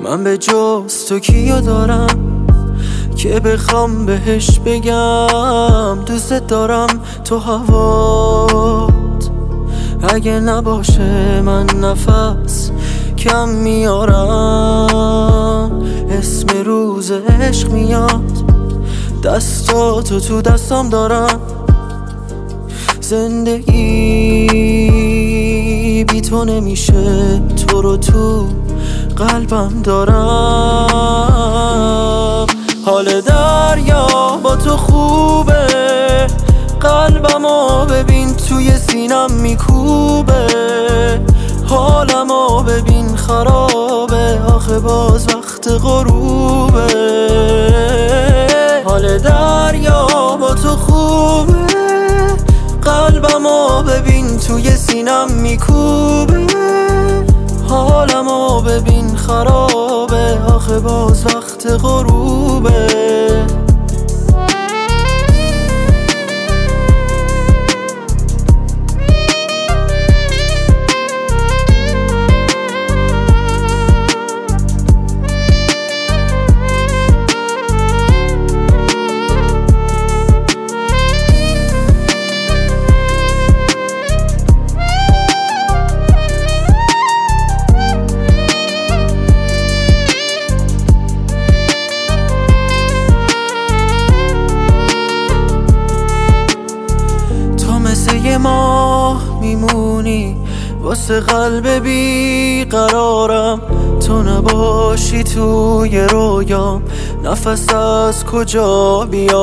من به جز تو کیو دارم که بخوام بهش بگم دوست دارم تو هوات. اگه نباشه من نفس کم میارم، اسم روز عشق میاد، دستاتو تو دستام دارم. زندگی بی تو نمیشه، تو رو تو قلبم دارم. حال دریا با تو خوبه، قلبمو ببین توی سینم میکوبه. حالمو ببین خرابه، آخه باز وقت غروبه. حال دریا با تو خوبه، قلبمو ببین توی سینم میکوبه. حالمو ببین خرابه، آخه باز وقت غروبه. ماه میمونی واسه قلب بی قرارم، تو نباشی توی رویام نفس از کجا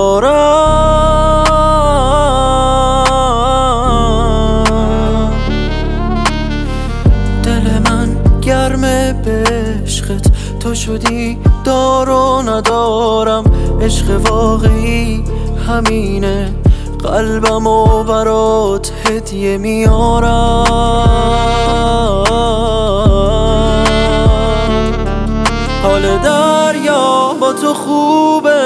بیارم. دل من گرمه به عشقت، تو شدی دار و ندارم. عشق واقعی همینه، قلبمو برات هدیه میارم. حال دریا با تو خوبه،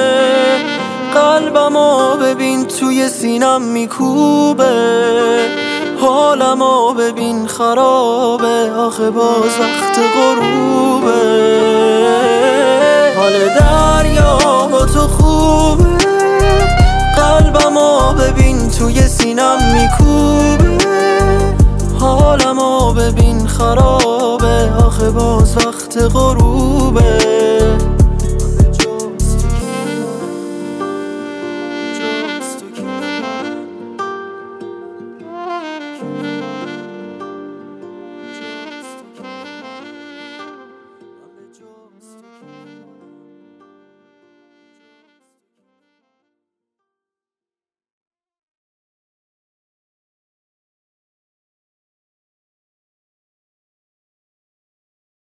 قلبمو ببین توی سینم میکوبه. حالمو ببین خرابه، آخه باز وقت غروبه. حال دریا با تو خوبه، قلبمو ببین توی سینم میکوبه. حالمو ببین خرابه، آخه باز وقت غروبه.